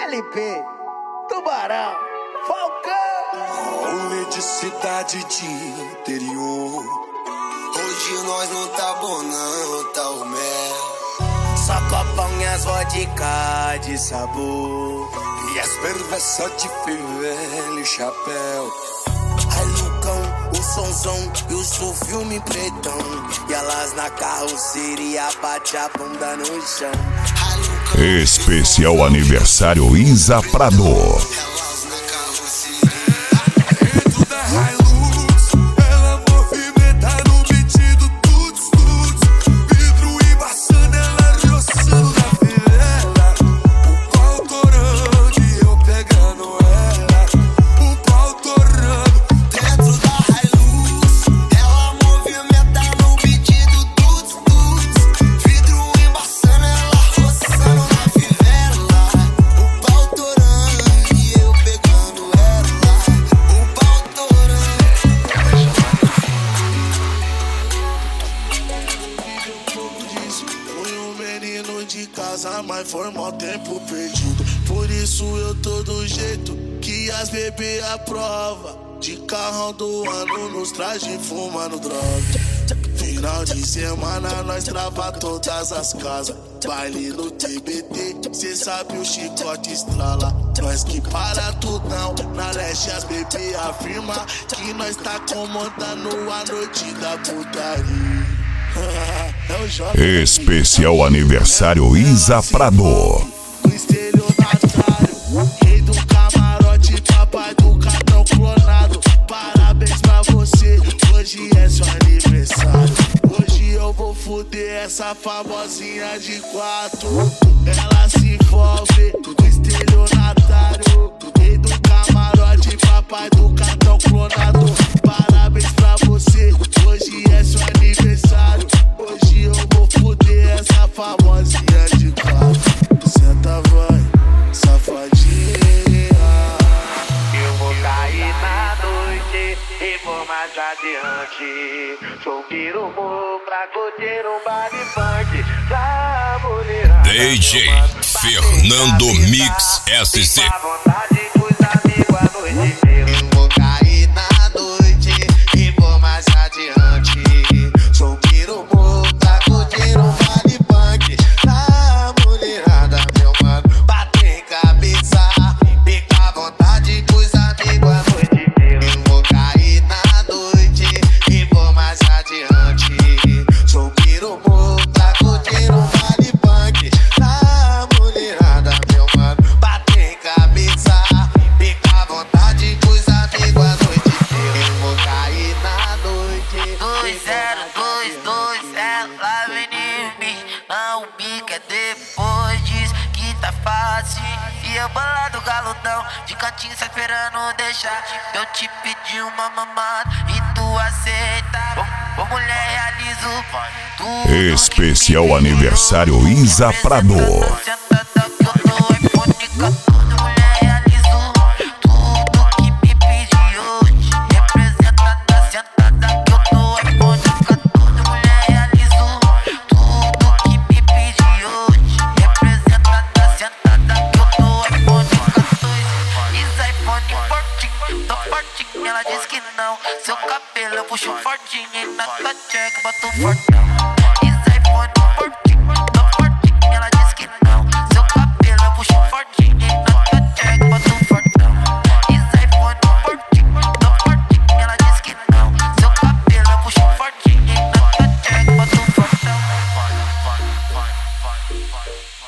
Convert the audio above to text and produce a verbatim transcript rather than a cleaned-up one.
L P, Tubarão, Falcão. Rolê de cidade de interior. Hoje nós não tá bom não, tá o mel. Só copão e as vodka de sabor. E as perversas de fivela e chapéu. Ai Lucão, o sonzão e o sul filme pretão. E elas na carroceria bate a bunda no chão. Especial aniversário Isa Prado. Elas na carroceria. Dentro da Hilux, ela movimenta no beat do tuts tuts. Vidro embaçando, ela roçando na fivela. O pau torando e eu pegando ela. O pau torando. Dentro da Hilux, ela movimenta no beat do tuts tuts. Vidro embaçando, ela roçando na fivela. O pau torando e eu pegando ela. O pau torando. Um pouco disso. Fui um menino de casa, mas foi mó tempo perdido. Por isso eu tô do jeito que as bebê aprova. De carrão do ano nos traje fumando droga. Final de semana nós trava todas as casas. Baile no T B T, cê sabe o chicote estrala. Nós que para tudão, na leste as bebê afirma que nós tá comandando a noite da putaria. É o jovem. Especial aniversário Isa Prado. O estelionatário, rei do camarote, papai do cartão clonado. Parabéns pra você, hoje é seu aniversário. Hoje eu vou fuder essa famosinha de quatro. Ela se envolve, o estelionatário, rei do camarote, papai do cartão clonado. Parabéns pra você, hoje é seu aniversário. Hoje eu vou fuder essa famosinha de quatro. Senta, vai, safadinha. Eu vou cair na noite e vou mais adiante. Sou pirumo pra curtir um baile funk pra mulherada. D J Fernando Mix S C. Fica à vontade pros amigos a noite inteira. Eu vou cair na noite e vou mais adiante. Sou pirumo pra curtir um baile funk pra mulherada, meu mano. Bater cabeça, fica à vontade pros amigos a noite inteira. Eu vou cair na noite e vou mais adiante. Sou pirumo pra curtir um baile funk pra mulherada, meu mano. Bater cabeça, fica à vontade pros amigos a noite inteira. Eu vou cair na noite. dois zero dois dois, ela vem em mim. Não bica depois diz que tá fácil. E eu bolado galudão, de cantinho só esperando deixar. Eu te pedi uma mamada e tu aceita. Ô, ô mulher, realizo tudo. Especial aniversário Isa Prado. Sentada que eu tô iPhone quatorze, mulher, realizo tudo que me pedi hoje. Representada, sentada que eu tô iPhone quatorze, mulher, realizo tudo que me pedi hoje. Representada, sentada que eu tô iPhone quatorze. Esse iPhone fortinho, tô fortinho, ela diz que não. Seu cabelo eu puxo fortinho e na tua check boto fortão. Esse iPhone fortinho, tô fortinho, ela diz que não. Seu cabelo eu puxo fortinho e na tua check boto fortão. Esse iPhone fortinho, tô fortinho, ela diz que não. Seu cabelo eu puxo fortinho e na tua check boto fortão.